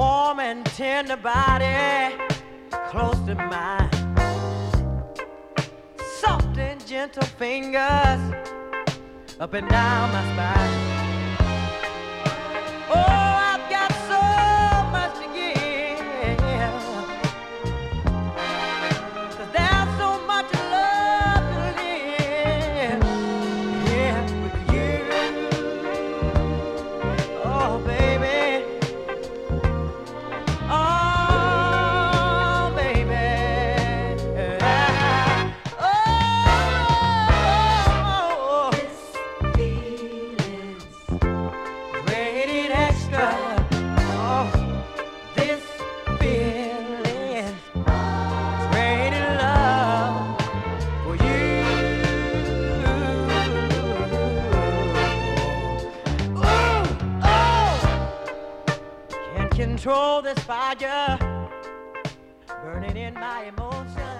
warm and tender body close to mine. Soft and gentle fingers up and down my spine. Oh, I've got so much to give, 'cause there's so much love to live here with you. Oh, baby. Oh, baby. Oh, this feeling's rated extra. Oh, this feeling's rated love for you. Oh, oh. Can't control this fire burning in my emotions.